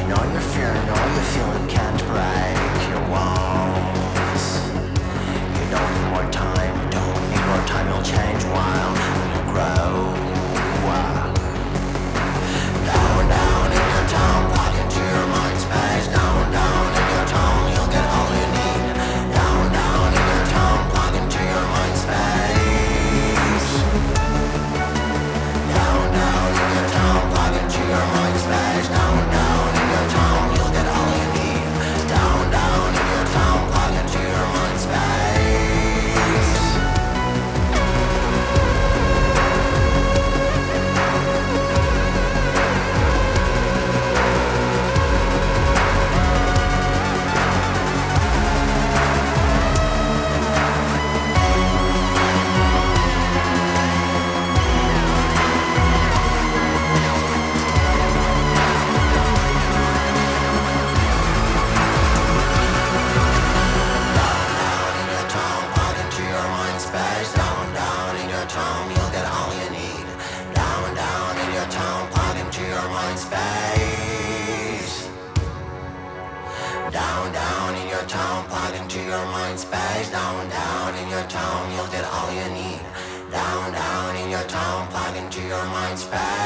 Know your fear, know you feel it can't break your walls. You don't need more time, don't need more time, you'll change while you grow. Down, down in your town, plug into your mind space. Down, down in your town, you'll get all you need. Down, down in your town, plug into your mind space. Down, down in your town, plug into your mind space. Down, down in your town, you'll get all you need. Down, down in your town, plug into your mind space. Down, down in your town, plug into your mind space. Down, down in your town, you'll get all you need. Down, down in your town, plug into your mind space.